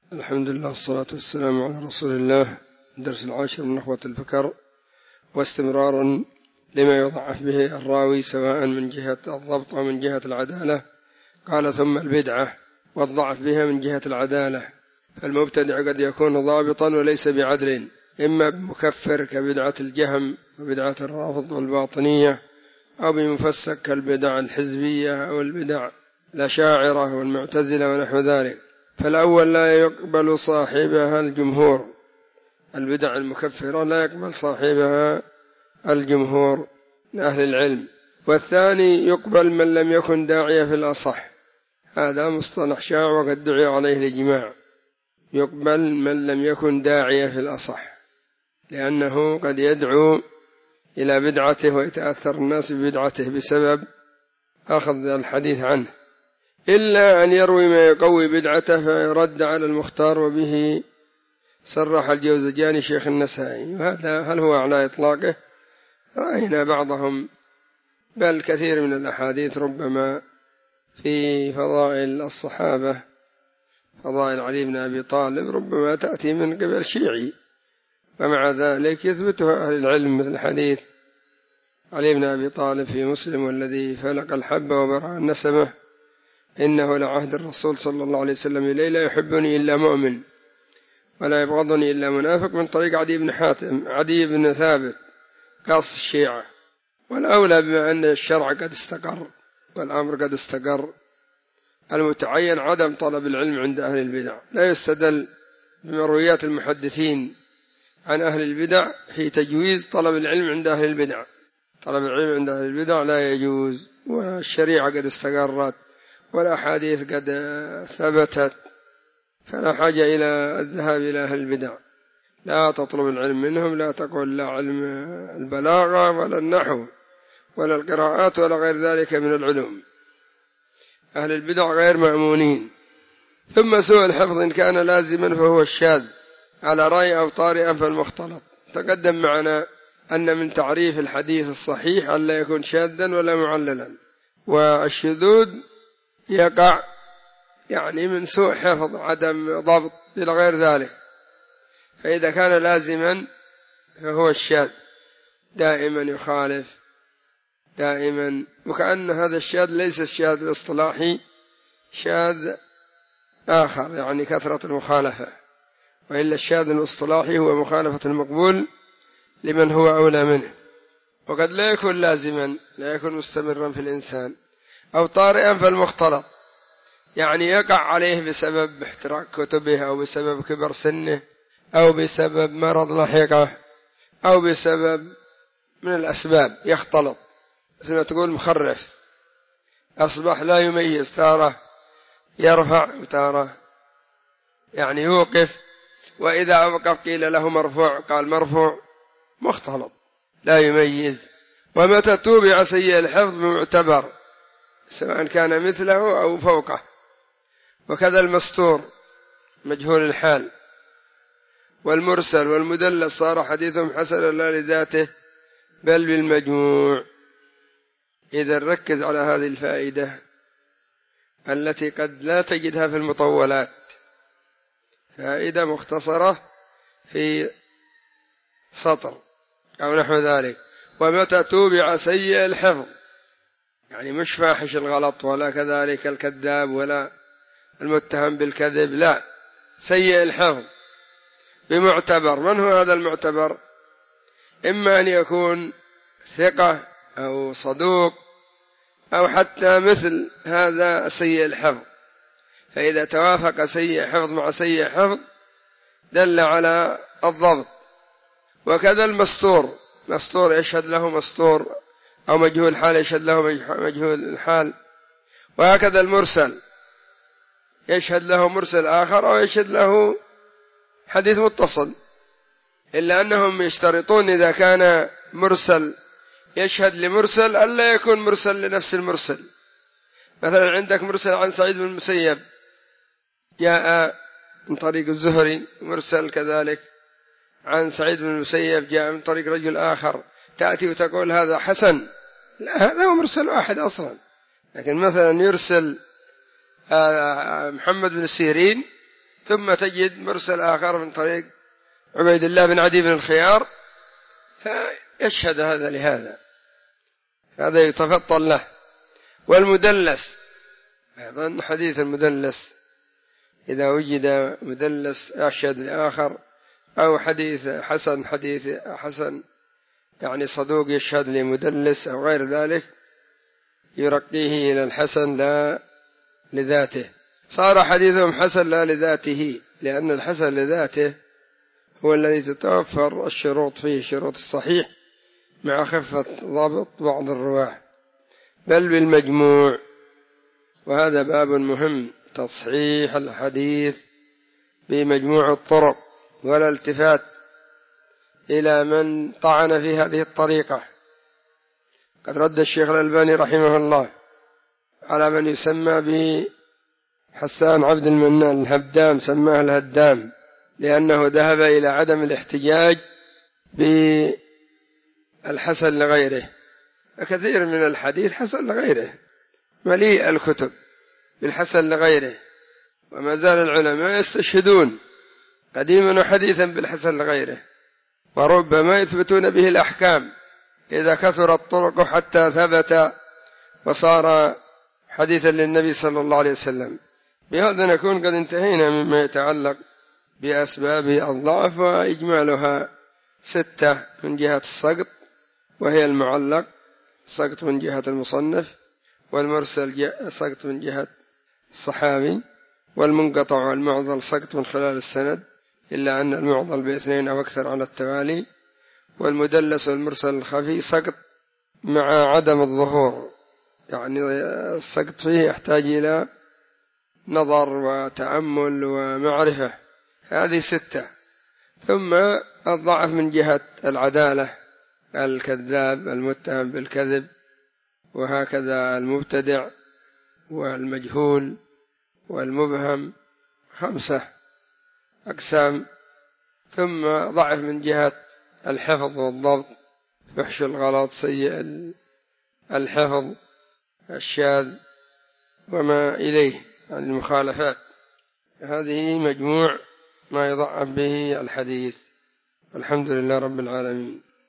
الحمد لله والصلاة والسلام على رسول الله. الدرس 10 من نخبة الفكر، واستمرار لما يضعف به الراوي سواء من جهة الضبط أو من جهة العدالة. قال: ثم البدعة والضعف بها من جهة العدالة. فالمبتدع قد يكون ضابطا وليس بعدل، إما بمكفر كبدعة الجهم وبدعة الرافض والباطنية، أو بمفسك كالبدع الحزبية أو البدع الأشاعرة والمعتزلة ونحو ذلك. فالأول لا يقبل صاحبها الجمهور، البدع المكفرة لا يقبل صاحبها الجمهور لأهل العلم. والثاني يقبل من لم يكن داعية في الأصح، هذا مصطلح شائع وقد دعي عليه الإجماع. يقبل من لم يكن داعية في الأصح، لأنه قد يدعو إلى بدعته ويتأثر الناس ببدعته بسبب أخذ الحديث عنه، إلا أن يروي ما يقوي بدعته فيرد على المختار. وبه صرح الجوزجاني شيخ النسائي، وهذا هل هو على إطلاقه؟ رأينا بعضهم، بل كثير من الأحاديث ربما في فضائل الصحابة، فضائل علي بن أبي طالب، ربما تأتي من قبل شيعي، ومع ذلك يثبتها أهل العلم، مثل حديث علي بن أبي طالب في مسلم: والذي فلق الحب وبرأ النسمة إنه لعهد الرسول صلى الله عليه وسلم إلي لا يحبني إلا مؤمن ولا يبغضني إلا منافق، من طريق عدي بن ثابت قاص الشيعة. والأولى بما أن الشرع قد استقر والأمر قد استقر، المتعين عدم طلب العلم عند أهل البدع. لا يستدل بمرويات المحدثين عن أهل البدع في تجويز طلب العلم عند أهل البدع. طلب العلم عند أهل البدع لا يجوز، والشريعة قد استقرت والأحاديث قد ثبتت، فلا حاجة إلى الذهاب إلى أهل البدع. لا تطلب العلم منهم، لا تقول لا علم البلاغة ولا النحو ولا القراءات ولا غير ذلك من العلوم. أهل البدع غير مأمونين. ثم سوء الحفظ إن كان لازما فهو الشاذ على رأي أو طارئا فالمختلط. تقدم معنا أن من تعريف الحديث الصحيح أن لا يكون شاذا ولا معللا، والشذوذ يقع يعني من سوء حفظ، عدم ضبط إلى غير ذلك. فإذا كان لازما فهو الشاذ، دائما يخالف دائما، وكأن هذا الشاذ ليس الشاذ الاصطلاحي، شاذ آخر يعني كثرة المخالفة، وإلا الشاذ الاصطلاحي هو مخالفة المقبول لمن هو أولى منه. وقد لا يكون لازما، لا يكون مستمرا في الإنسان، أو طارئا فالمختلط يعني يقع عليه بسبب احتراق كتبه أو بسبب كبر سنه أو بسبب مرض لحقه أو بسبب من الأسباب يختلط، مثل ما تقول مخرف، أصبح لا يميز، تارة يرفع وتارة يعني يوقف، وإذا أوقف قيل له مرفوع قال مرفوع، مختلط لا يميز. ومتى توبع سيء الحفظ بمعتبر سواء كان مثله أو فوقه. وكذا المستور مجهول الحال، والمرسل والمدلس صار حديثهم حسنا لا لذاته بل بالمجموع. إذا ركز على هذه الفائدة التي قد لا تجدها في المطولات، فائدة مختصرة في سطر أو نحو ذلك. ومتى توبع سيء الحفظ يعني مش فاحش الغلط ولا كذلك الكذاب ولا المتهم بالكذب، لا، سيء الحفظ بمعتبر. من هو هذا المعتبر؟ إما أن يكون ثقة أو صدوق أو حتى مثل هذا سيء الحفظ، فإذا توافق سيء حفظ مع سيء حفظ دل على الضبط. وكذا المستور، مستور يشهد له مستور، أو مجهول الحال يشهد له مجهول الحال. وهكذا المرسل يشهد له مرسل آخر أو يشهد له حديث متصل، إلا أنهم يشترطون إذا كان مرسل يشهد لمرسل ألا يكون مرسل لنفس المرسل. مثلا عندك مرسل عن سعيد بن المسيب جاء من طريق الزهري، مرسل كذلك عن سعيد بن المسيب جاء من طريق رجل آخر، تأتي وتقول هذا حسن، لا، هذا هو مرسل واحد أصلا. لكن مثلا يرسل محمد بن سيرين ثم تجد مرسل آخر من طريق عبيد الله بن عدي بن الخيار فيشهد هذا لهذا، هذا يتفضل له. والمدلس أيضا حديث المدلس إذا وجد مدلس يشهد لآخر، أو حديث حسن يعني صدوق يشهد لمدلس أو غير ذلك يرقيه إلى الحسن لا لذاته، صار حديثهم حسن لا لذاته، لأن الحسن لذاته هو الذي تتوفر الشروط فيه، شروط الصحيح مع خفة ضبط بعض الرواة، بل بالمجموع. وهذا باب مهم، تصحيح الحديث بمجموع الطرق، ولا التفات إلى من طعن في هذه الطريقة. قد رد الشيخ الألباني رحمه الله على من يسمى بحسان عبد المنان الهدام، سماه الهدام لأنه ذهب إلى عدم الاحتجاج بالحسن لغيره، وكثير من الحديث حسن لغيره، مليء الكتب بالحسن لغيره، وما زال العلماء يستشهدون قديما وحديثا بالحسن لغيره، وربما يثبتون به الأحكام إذا كثر الطرق حتى ثبت وصار حديثا للنبي صلى الله عليه وسلم. بهذا نكون قد انتهينا مما يتعلق بأسباب الضعف، وإجمالها 6 من جهة السقط، وهي المعلق سقط من جهة المصنف، والمرسل سقط من جهة الصحابي، والمنقطع والمعضل سقط من خلال السند إلا أن المعضل ب2 أو أكثر على التوالي، والمدلس والمرسل الخفي سقط مع عدم الظهور، يعني السقط فيه يحتاج إلى نظر وتأمل ومعرفة، هذه 6. ثم الضعف من جهة العدالة، الكذاب المتهم بالكذب، وهكذا المبتدع والمجهول والمبهم، 5 أقسام. ثم ضعف من جهة الحفظ والضبط، فحش الغلط، سيء الحفظ، الشاذ وما إليه عن المخالفات. هذه مجموع ما يضعف به الحديث. الحمد لله رب العالمين.